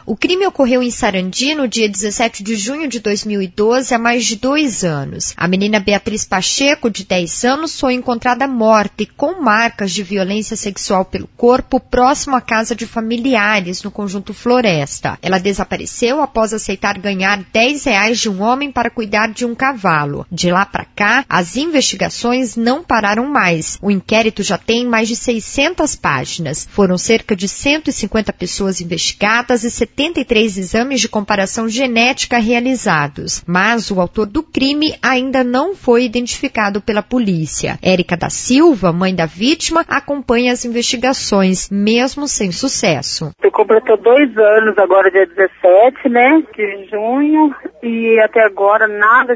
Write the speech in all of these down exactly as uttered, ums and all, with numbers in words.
O crime ocorreu em Sarandi no dia dezessete de junho de dois mil e doze, há mais de dois anos. A menina Beatriz Pacheco, de dez anos, foi encontrada morta e com marcas de violência sexual pelo corpo próximo à casa de familiares, no conjunto Floresta. Ela desapareceu após aceitar ganhar dez reais de um homem para cuidar de um cavalo. De lá para cá, as investigações não pararam mais. O inquérito já tem mais de seiscentas páginas. Foram cerca de cento e cinquenta pessoas investigadas e setenta e três exames de comparação genética realizados. Mas o autor do crime ainda não foi identificado pela polícia. Érica da Silva, mãe da vítima, acompanha as investigações, mesmo sem sucesso. Eu completou dois anos agora, dia dezessete, né, de junho, e até agora nada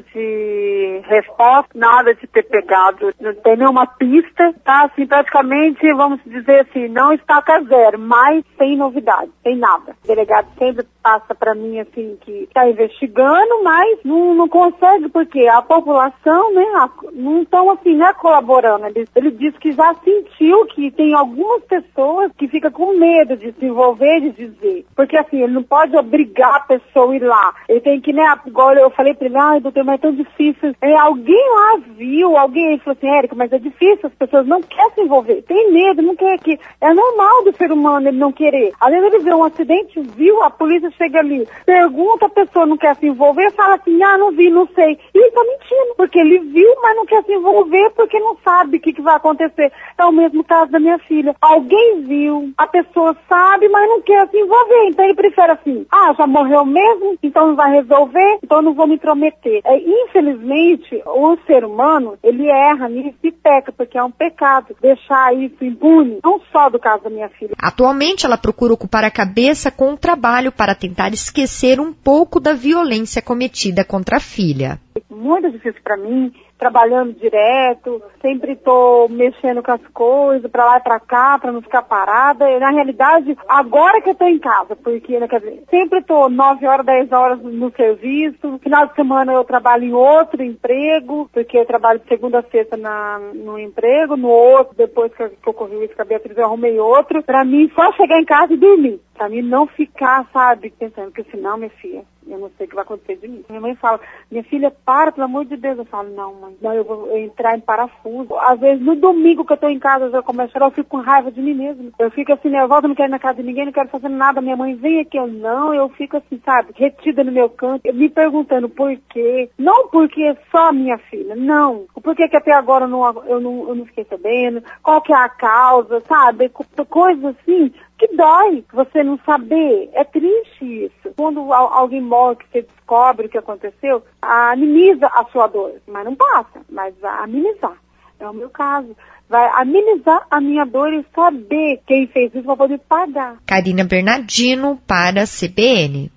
de resposta, nada de ter pegado, não tem nenhuma pista, tá, assim, praticamente, vamos dizer assim, não está a zero, mas sem novidade, sem nada. O delegado sempre passa para mim, assim, que está investigando, mas não, não consegue, porque a população, né, a, não estão, assim, né, colaborando. Ele, ele diz que já sentiu que tem algumas pessoas que ficam com medo de se envolver, de dizer. Porque, assim, ele não pode obrigar a pessoa a ir lá. Ele tem que, né, agora eu falei para ele, ai, doutor, mas é tão difícil. É, alguém lá viu, alguém, ele falou assim, Érica, mas é difícil, as pessoas não querem se envolver. Tem medo, não quer que... É normal do ser humano ele não querer. Às vezes ele vê um acidente, viu, a polícia chega ali, pergunta, a pessoa não quer se envolver, fala assim, ah, não vi, não sei. E ele tá mentindo, porque ele viu, mas não quer se envolver porque não sabe o que, que vai acontecer. É o mesmo caso da minha filha. Alguém viu, a pessoa sabe, mas não quer se envolver. Então ele prefere assim, ah, já morreu mesmo, então não vai resolver, então não vou me intrometer. É, infelizmente, o ser humano, ele erra nisso e peca, porque é um pecado deixar isso impune, não só do caso da minha filha. Atualmente, ela procura ocupar a cabeça com o trabalho para tentar esquecer um pouco da violência cometida contra a filha. Muito difícil para mim, trabalhando direto, sempre tô mexendo com as coisas, pra lá e pra cá, pra não ficar parada. E, na realidade, agora que eu tô em casa, porque, né, quer dizer, sempre tô nove horas, dez horas no serviço, no final de semana eu trabalho em outro emprego, porque eu trabalho de segunda a sexta na, no emprego, no outro, depois que, que ocorreu isso com a Beatriz, eu arrumei outro. Pra mim, só chegar em casa e dormir. Pra mim não ficar, sabe, pensando que senão, minha filha, eu não sei o que vai acontecer de mim. Minha mãe fala, minha filha, para, pelo amor de Deus. Eu falo, não, mãe, não, eu vou entrar em parafuso. Às vezes, no domingo que eu tô em casa, eu começo a chorar, eu fico com raiva de mim mesmo. Eu fico assim, nervosa, não quero ir na casa de ninguém, não quero fazer nada. Minha mãe vem aqui, eu não, eu fico assim, sabe, retida no meu canto, me perguntando por quê. Não porque é só minha filha, não. O porquê que até agora eu não, eu não, eu não fiquei sabendo, qual que é a causa, sabe, coisas assim, que dói você não saber. É triste isso. Quando alguém morre, que você descobre o que aconteceu, ameniza a sua dor. Mas não passa, mas vai amenizar. É o meu caso. Vai amenizar a minha dor e saber quem fez isso para poder pagar. Karina Bernardino para a C B N.